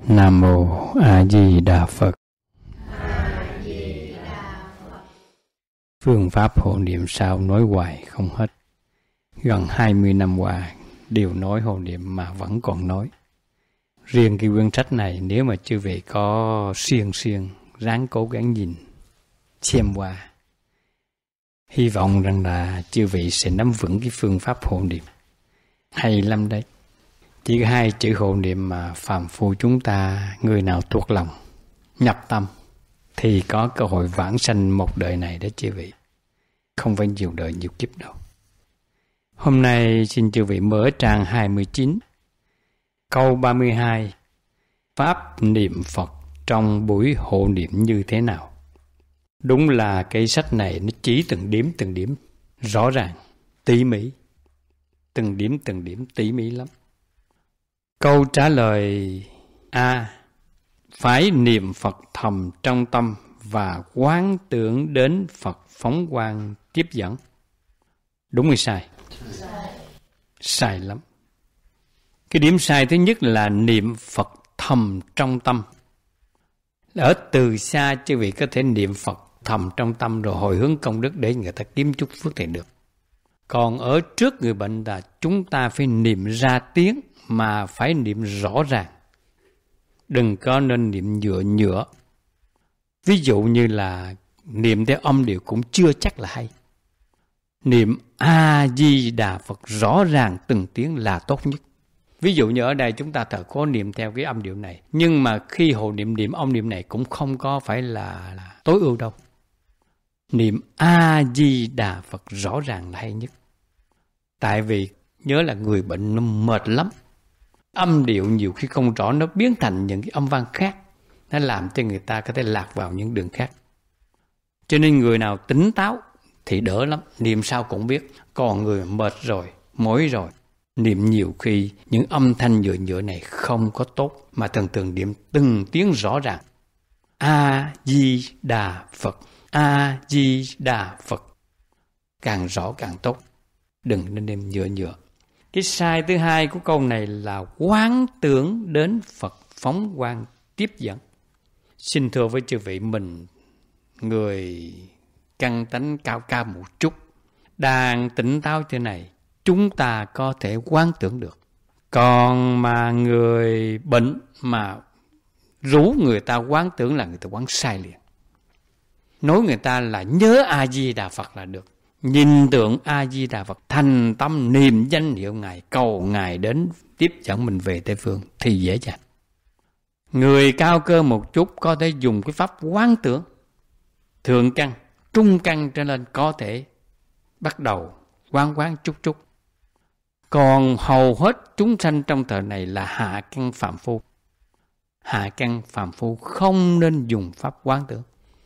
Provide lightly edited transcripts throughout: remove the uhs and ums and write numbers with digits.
Nam Mô A Di Đà Phật. Phương pháp hộ niệm sao nói hoài không hết. Gần 20 năm qua đều nói hộ niệm mà vẫn còn nói. Riêng cái quyển sách này nếu mà chư vị có siêng ráng cố gắng nhìn, xem qua, hy vọng rằng là chư vị sẽ nắm vững cái phương pháp hộ niệm. Hay lắm đấy. Chỉ có 2 chữ hộ niệm mà phàm phu chúng ta, người nào thuộc lòng, nhập tâm, thì có cơ hội vãng sanh một đời này đó chư vị. Không phải nhiều đời nhiều kiếp đâu. Hôm nay xin chư vị mở trang 29, câu 32. Pháp niệm Phật trong buổi hộ niệm như thế nào? Đúng là cái sách này nó chỉ từng điểm rõ ràng, tỉ mỉ. Từng điểm tỉ mỉ lắm. Câu trả lời A. Phải niệm Phật thầm trong tâm và quán tưởng đến Phật phóng quang tiếp dẫn. Đúng hay sai? Sai lắm. Cái điểm sai thứ nhất là niệm Phật thầm trong tâm. Ở từ xa chư vị có thể niệm Phật thầm trong tâm rồi hồi hướng công đức để người ta kiếm chút phước thì được. Còn ở trước người bệnh là chúng ta phải niệm ra tiếng mà phải niệm rõ ràng. Đừng có nên niệm nhựa. Ví dụ như là niệm theo âm điệu cũng chưa chắc là hay. Niệm A-di-đà Phật rõ ràng từng tiếng là tốt nhất. Ví dụ như ở đây chúng ta thở có niệm theo cái âm điệu này, nhưng mà khi hộ niệm âm niệm này cũng không có phải là tối ưu đâu. Niệm A-di-đà Phật rõ ràng là hay nhất. Tại vì nhớ là người bệnh nó mệt lắm. Âm điệu nhiều khi không rõ, nó biến thành những cái âm vang khác. Nó làm cho người ta có thể lạc vào những đường khác. Cho nên người nào tỉnh táo thì đỡ lắm, niệm sao cũng biết. Còn người mệt rồi, mỏi rồi, niệm nhiều khi những âm thanh nhựa này không có tốt, mà thường niệm từng tiếng rõ ràng. A-di-đà Phật, A-di-đà Phật. Càng rõ càng tốt. Đừng nên niệm nhựa. Cái sai thứ hai của câu này là quán tưởng đến Phật phóng quang tiếp dẫn. Xin thưa với chư vị, mình người căn tánh cao một chút, đang tỉnh táo thế này, chúng ta có thể quán tưởng được. Còn mà người bệnh mà rủ người ta quán tưởng là người ta quán sai liền. Nói người ta là nhớ A-di-đà Phật là được. Nhìn tượng A-di-đà Phật, thành tâm niệm danh hiệu Ngài, cầu Ngài đến tiếp dẫn mình về Tây Phương thì dễ dàng. Người cao cơ một chút có thể dùng cái pháp quán tưởng, thượng căn, trung căn trở lên có thể bắt đầu quán chút. Còn hầu hết chúng sanh trong thời này là hạ căn phàm phu. Hạ căn phàm phu không nên dùng pháp quán tưởng.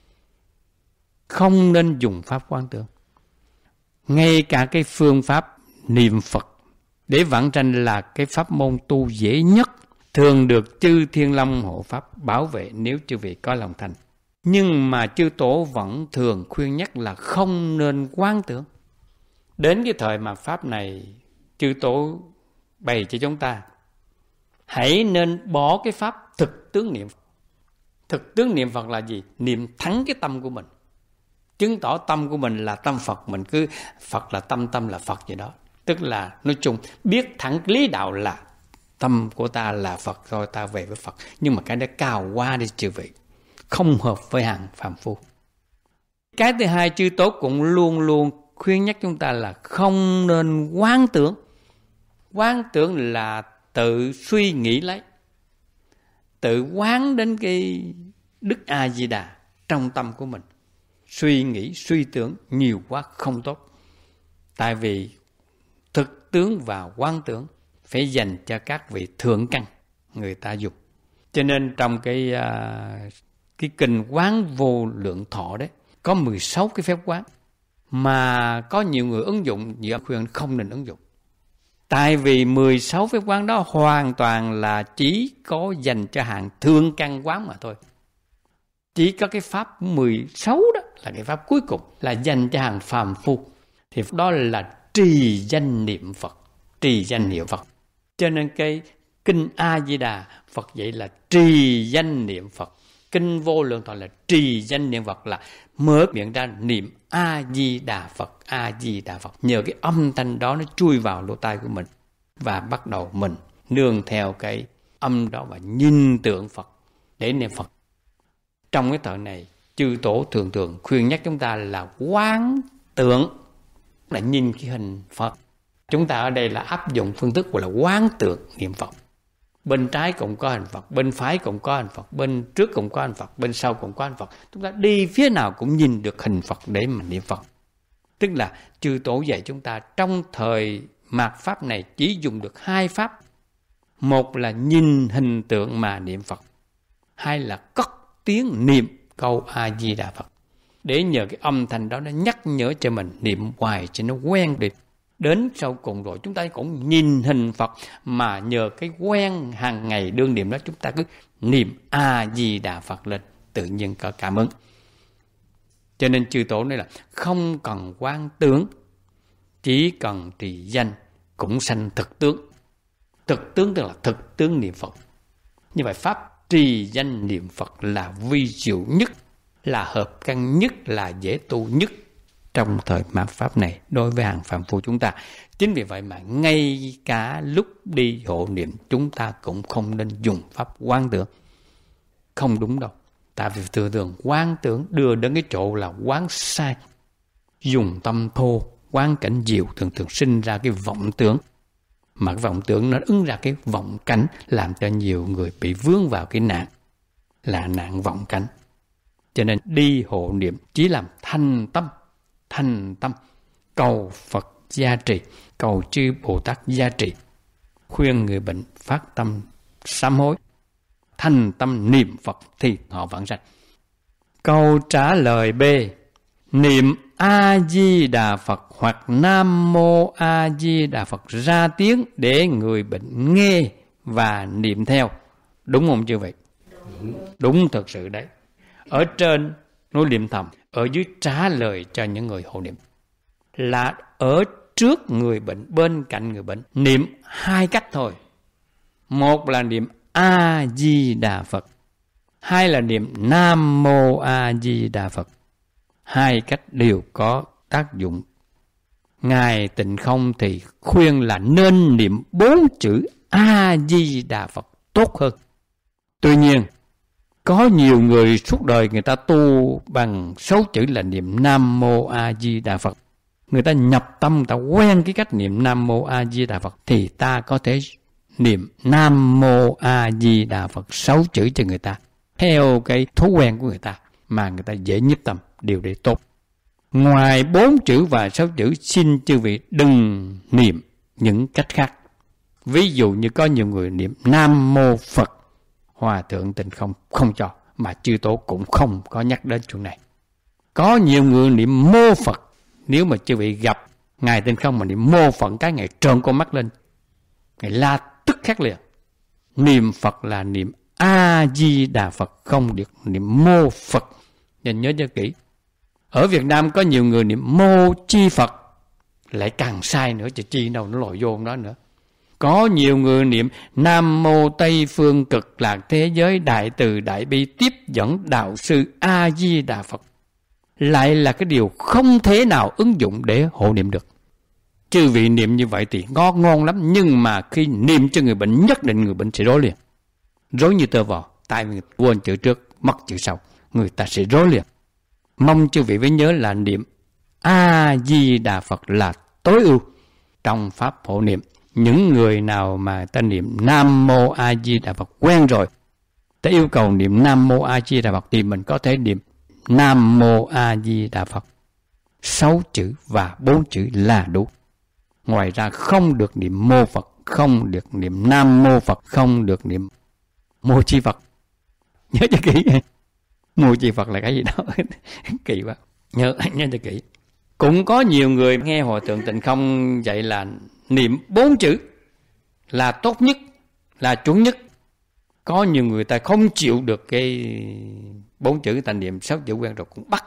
Không nên dùng pháp quán tưởng. Ngay cả cái phương pháp niệm Phật để vãng sanh là cái pháp môn tu dễ nhất, thường được chư Thiên Long hộ pháp bảo vệ nếu chư vị có lòng thành. Nhưng mà chư Tổ vẫn thường khuyên nhắc là không nên quán tưởng. Đến cái thời mà pháp này chư Tổ bày cho chúng ta, hãy nên bỏ cái pháp thực tướng niệm Phật. Thực tướng niệm Phật là gì? Niệm thắng cái tâm của mình. Chứng tỏ tâm của mình là tâm Phật, mình cứ Phật là tâm là Phật vậy đó. Tức là nói chung biết thẳng lý đạo là tâm của ta là Phật rồi ta về với Phật. Nhưng mà cái đó cao quá đi chư vị, không hợp với hàng phàm phu. Cái thứ hai, chư Tốt cũng luôn khuyên nhắc chúng ta là không nên quán tưởng. Quán tưởng là tự suy nghĩ lấy, tự quán đến cái Đức A-di-đà trong tâm của mình. Suy nghĩ, suy tưởng nhiều quá không tốt. Tại vì thực tướng và quán tưởng phải dành cho các vị thượng căn người ta dùng. Cho nên trong cái kinh Quán Vô Lượng Thọ đấy có 16 cái phép quán mà có nhiều người ứng dụng, nhiều khuyên không nên ứng dụng. Tại vì 16 phép quán đó hoàn toàn là chỉ có dành cho hạng thượng căn quán mà thôi. Chỉ có cái pháp 16 đó là cái pháp cuối cùng là dành cho hàng phàm phu. Thì đó là trì danh niệm Phật, trì danh hiệu Phật. Cho nên cái Kinh A Di Đà Phật dạy là trì danh niệm Phật. Kinh Vô Lượng Thọ là trì danh niệm Phật, là mở miệng ra niệm A Di Đà Phật, A Di Đà Phật. Nhờ cái âm thanh đó nó chui vào lỗ tai của mình, và bắt đầu mình nương theo cái âm đó và nhìn tượng Phật để niệm Phật. Trong cái thời này, chư tổ thường thường khuyên nhắc chúng ta là quán tượng, là nhìn cái hình Phật. Chúng ta ở đây là áp dụng phương thức gọi là quán tượng niệm Phật. Bên trái cũng có hình Phật, bên phải cũng có hình Phật, bên trước cũng có hình Phật, bên sau cũng có hình Phật. Chúng ta đi phía nào cũng nhìn được hình Phật để mà niệm Phật. Tức là chư tổ dạy chúng ta trong thời mạt Pháp này chỉ dùng được hai pháp. Một là nhìn hình tượng mà niệm Phật, hai là cất tiếng niệm câu A Di Đà Phật. Để nhờ cái âm thanh đó nó nhắc nhở cho mình niệm hoài cho nó quen đi. Đến sau cùng rồi chúng ta cũng nhìn hình Phật, mà nhờ cái quen hàng ngày đương niệm đó, chúng ta cứ niệm A Di Đà Phật lên, tự nhiên có cảm ứng. Cho nên chư tổ nói là không cần quán tướng, chỉ cần trì danh cũng sanh thực tướng. Thực tướng tức là thực tướng niệm Phật. Như vậy pháp trì danh niệm Phật là vi diệu nhất, là hợp căn nhất, là dễ tu nhất trong thời mạt Pháp này đối với hàng phàm phu chúng ta. Chính vì vậy mà ngay cả lúc đi hộ niệm chúng ta cũng không nên dùng pháp quán tưởng. Không đúng đâu. Tại vì thường thường quán tưởng đưa đến cái chỗ là quán sai. Dùng tâm thô, quán cảnh diệu thường thường sinh ra cái vọng tưởng. Mà cái vọng tưởng nó ứng ra cái vọng cảnh, làm cho nhiều người bị vướng vào cái nạn, là nạn vọng cảnh. Cho nên đi hộ niệm chỉ làm thành tâm, cầu Phật gia trì, cầu chư Bồ Tát gia trì, khuyên người bệnh phát tâm sám hối, thành tâm niệm Phật thì họ vẫn sanh. Câu trả lời B: niệm A Di Đà Phật hoặc Nam Mô A Di Đà Phật ra tiếng để người bệnh nghe và niệm theo. Đúng không chư vị? Đúng thật sự đấy. Ở trên nói niệm thầm, ở dưới trả lời cho những người hộ niệm. Là ở trước người bệnh, bên cạnh người bệnh, niệm hai cách thôi. Một là niệm A Di Đà Phật, hai là niệm Nam Mô A Di Đà Phật. Hai cách đều có tác dụng. Ngài Tịnh Không thì khuyên là nên niệm 4 chữ A Di Đà Phật tốt hơn. Tuy nhiên, có nhiều người suốt đời người ta tu bằng 6 chữ là niệm Nam Mô A Di Đà Phật. Người ta nhập tâm, người ta quen cái cách niệm Nam Mô A Di Đà Phật, thì ta có thể niệm Nam Mô A Di Đà Phật 6 chữ cho người ta, theo cái thói quen của người ta, mà người ta dễ nhiếp tâm, điều đấy tốt. Ngoài 4 chữ và 6 chữ, xin chư vị đừng niệm những cách khác. Ví dụ như có nhiều người niệm Nam Mô Phật, Hòa Thượng Tịnh Không không cho, mà chư tổ cũng không có nhắc đến chuyện này. Có nhiều người niệm Mô Phật, nếu mà chư vị gặp Ngài Tịnh Không mà niệm Mô Phật, cái Ngài trợn con mắt lên, Ngài la tức khắc liền. Niệm Phật là niệm A Di Đà Phật, không được niệm Mô Phật. Nên nhớ cho kỹ. Ở Việt Nam có nhiều người niệm Mô Chi Phật, lại càng sai nữa, chứ chi đâu nó lội vô đó nữa. Có nhiều người niệm Nam Mô Tây Phương Cực Lạc Thế Giới Đại Từ Đại Bi Tiếp Dẫn Đạo Sư A Di Đà Phật, lại là cái điều không thể nào ứng dụng để hộ niệm được. Chư vị niệm như vậy thì ngon lắm, nhưng mà khi niệm cho người bệnh, nhất định người bệnh sẽ rối liền. Rối như tơ vò, tại vì quên chữ trước, mất chữ sau, người ta sẽ rối liền. Mong chư vị phải nhớ là niệm A Di Đà Phật là tối ưu trong pháp hộ niệm. Những người nào mà ta niệm Nam Mô A Di Đà Phật quen rồi, ta yêu cầu niệm Nam Mô A Di Đà Phật, thì mình có thể niệm Nam Mô A Di Đà Phật 6 chữ và 4 chữ là đủ. Ngoài ra không được niệm Mô Phật, không được niệm Nam Mô Phật, không được niệm Mô Chi Phật. Nhớ cho kỹ. Mô Chi Phật là cái gì đó kỳ quá. Nhớ cho kỹ. Cũng có nhiều người nghe Hòa Thượng Tịnh Không dạy là niệm 4 chữ là tốt nhất, là chuẩn nhất. Có nhiều người ta không chịu được cái 4 chữ, người ta niệm 6 chữ quen rồi, cũng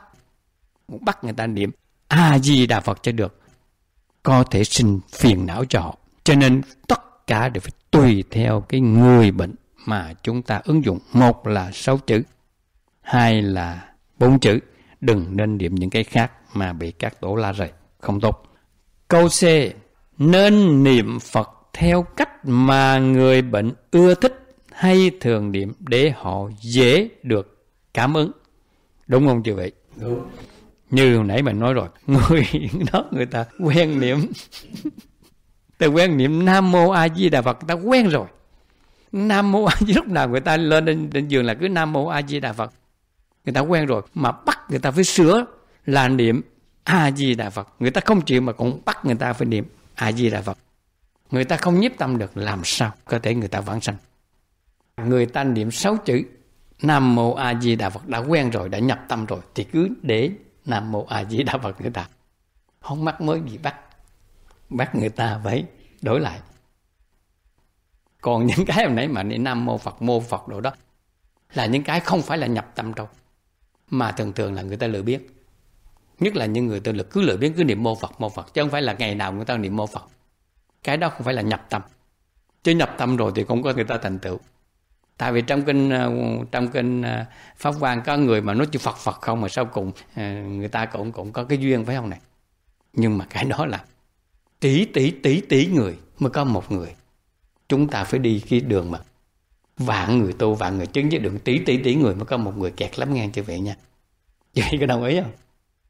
bắt người ta niệm A Di Đà Phật cho được, có thể sinh phiền não cho họ. Cho nên tất cả đều phải tùy theo cái người bệnh mà chúng ta ứng dụng. Một là 6 chữ, hai là 4 chữ. Đừng nên niệm những cái khác mà bị các tổ la rầy, không tốt. Câu C, nên niệm Phật theo cách mà người bệnh ưa thích hay thường niệm để họ dễ được cảm ứng. Đúng không chư vị? Đúng. Như hồi nãy mình nói rồi, người ta quen niệm ta quen niệm Nam Mô A Di Đà Phật, ta quen rồi. Nam Mô A Di, lúc nào người ta lên trên giường là cứ Nam Mô A Di Đà Phật. Người ta quen rồi, mà bắt người ta phải sửa là niệm A Di Đà Phật. Người ta không chịu mà cũng bắt người ta phải niệm A Di Đà Phật. Người ta không nhiếp tâm được, làm sao có thể người ta vãng sanh? Người ta niệm 6 chữ Nam Mô A Di Đà Phật đã quen rồi, đã nhập tâm rồi, thì cứ để Nam Mô A Di Đà Phật người ta. Không mắc mới gì bắt người ta phải đổi lại. Còn những cái hồi nãy mà niệm Nam Mô Phật đồ đó là những cái không phải là nhập tâm đâu, mà thường là người ta lười biếng. Nhất là những người cứ lười biếng, cứ niệm Mô Phật, chứ không phải là ngày nào người ta niệm Mô Phật. Cái đó không phải là nhập tâm. Chứ nhập tâm rồi thì cũng có người ta thành tựu. Tại vì trong kinh Pháp Hoa có người mà nói chữ Phật không, mà sau cùng người ta cũng có cái duyên, phải không này? Nhưng mà cái đó là tỷ người mới có một người. Chúng ta phải đi cái đường mà vạn người tu, vạn người chứng, với đường tỷ người mới có một người kẹt lắm ngang, chư vị nha. Chư vị có đồng ý không?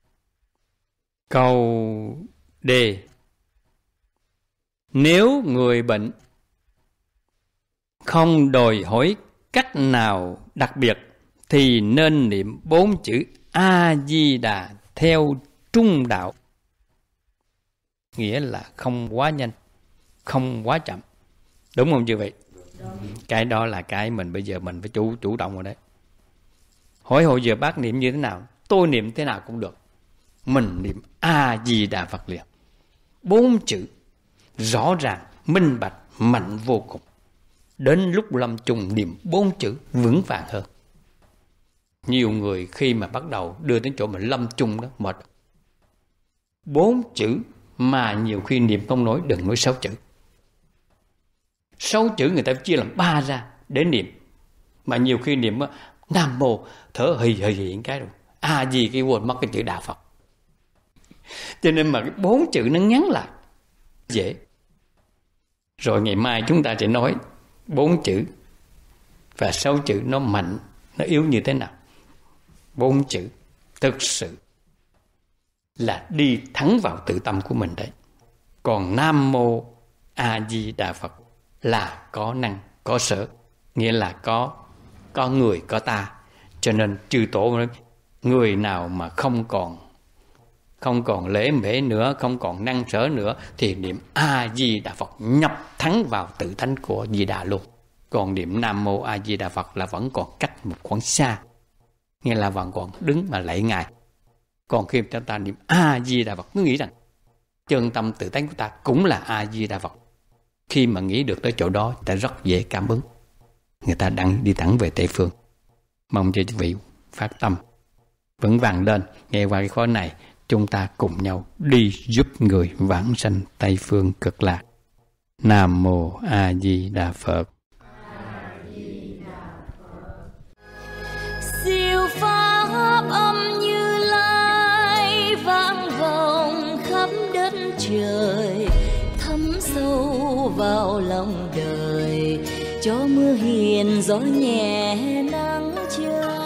Câu D, nếu người bệnh không đòi hỏi cách nào đặc biệt thì nên niệm 4 chữ A Di Đà theo trung đạo, nghĩa là không quá nhanh, không quá chậm. Đúng không chư vị? Cái đó là cái mình bây giờ mình phải chủ động rồi đấy. Hỏi hồi giờ bác niệm như thế nào? Tôi niệm thế nào cũng được. Mình niệm A Di Đà Phật liền. 4 chữ rõ ràng, minh bạch, mạnh vô cùng. Đến lúc lâm chung niệm 4 chữ vững vàng hơn. Nhiều người khi mà bắt đầu đưa đến chỗ mình lâm chung đó mệt. 4 chữ mà nhiều khi niệm không nổi, đừng nói 6 chữ. 6 chữ người ta chia làm 3 ra để niệm. Mà nhiều khi niệm Nam Mô thở hì cái rồi. A Di cái quên mất cái chữ Đà Phật. Cho nên mà cái 4 chữ nó ngắn lại dễ. Rồi ngày mai chúng ta sẽ nói 4 chữ và 6 chữ nó mạnh, nó yếu như thế nào. 4 chữ thực sự là đi thẳng vào tự tâm của mình đấy. Còn Nam Mô A Di Đà Phật là có năng, có sở, nghĩa là có người, có ta. Cho nên chư tổ nói, người nào mà không còn lễ mễ nữa, không còn năng sở nữa thì niệm A Di Đà Phật nhập thẳng vào tự tánh của Di Đà luôn. Còn niệm Nam Mô A Di Đà Phật là vẫn còn cách một khoảng xa, nghĩa là vẫn còn đứng mà lạy Ngài. Còn khi chúng ta niệm A Di Đà Phật, cứ nghĩ rằng chân tâm tự tánh của ta cũng là A Di Đà Phật. Khi mà nghĩ được tới chỗ đó, ta rất dễ cảm ứng. Người ta đang đi thẳng về Tây Phương. Mong cho quý vị phát tâm vững vàng lên. Nghe qua cái khóa này, chúng ta cùng nhau đi giúp người vãng sanh Tây Phương Cực Lạc. Nam Mô A Di Đà Phật. Siêu pháp âm Như Lai vang vọng khắp đất trời, thấm sâu vào lòng đời, cho mưa hiền gió nhẹ nắng trời.